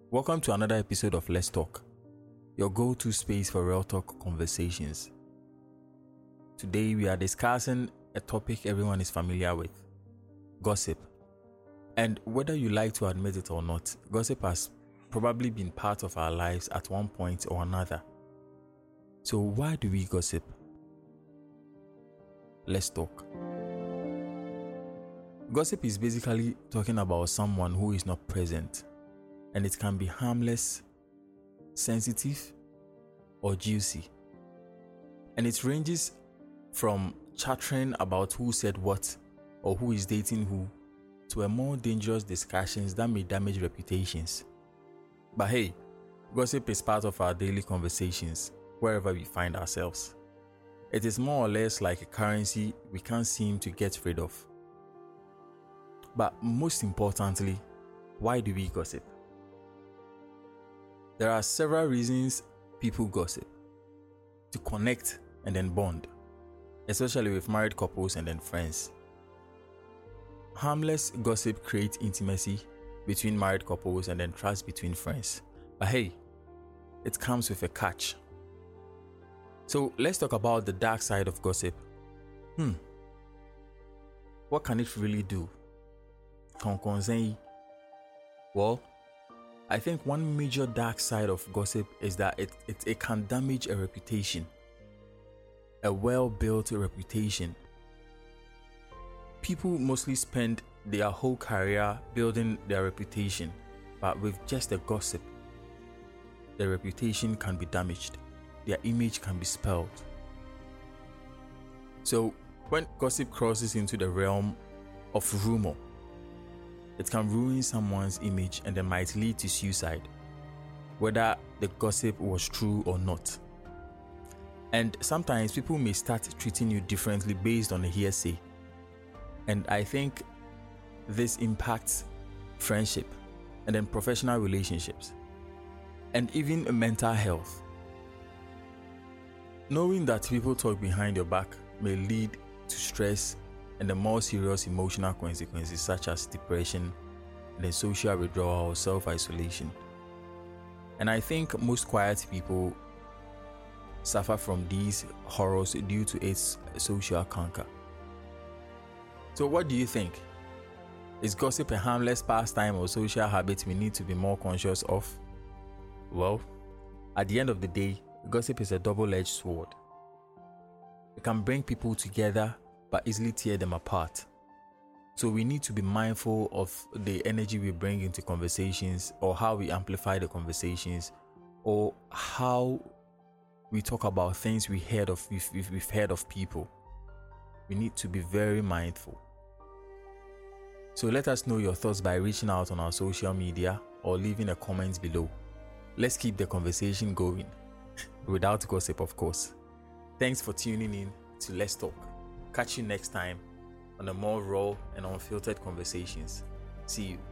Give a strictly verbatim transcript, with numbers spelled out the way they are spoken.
Welcome to another episode of Let's Talk, your go-to space for real talk conversations. Today we are discussing a topic everyone is familiar with, gossip. And whether you like to admit it or not, gossip has probably been part of our lives at one point or another. So why do we gossip? Let's talk. Gossip is basically talking about someone who is not present. And it can be harmless, sensitive, or juicy. And it ranges from chattering about who said what or who is dating who to a more dangerous discussions that may damage reputations. But hey, gossip is part of our daily conversations wherever we find ourselves. It is more or less like a currency we can't seem to get rid of. But most importantly, why do we gossip? There are several reasons people gossip. To connect and then bond, especially with married couples and then friends. Harmless gossip creates intimacy between married couples and then trust between friends. But hey, it comes with a catch. So let's talk about the dark side of gossip. Hmm. What can it really do? Well, I think one major dark side of gossip is that it, it, it can damage a reputation, a well-built reputation. People mostly spend their whole career building their reputation, but with just a gossip, their reputation can be damaged, their image can be spoiled. So when gossip crosses into the realm of rumor, it can ruin someone's image and it might lead to suicide, whether the gossip was true or not. And sometimes people may start treating you differently based on a hearsay. And I think this impacts friendship and then professional relationships and even mental health. Knowing that people talk behind your back may lead to stress and the more serious emotional consequences such as depression and then social withdrawal or self-isolation. And I think most quiet people suffer from these horrors due to its social canker. So what do you think? Is gossip a harmless pastime or social habit we need to be more conscious of? Well, at the end of the day, gossip is a double-edged sword. It can bring people together but easily tear them apart. So we need to be mindful of the energy we bring into conversations, or how we amplify the conversations, or how we talk about things we heard of, we've, we've heard of people. We need to be very mindful. So let us know your thoughts by reaching out on our social media or leaving a comment below. Let's keep the conversation going, without gossip of course. Thanks for tuning in to Let's Talk. Catch you next time on a more raw and unfiltered conversations. See you.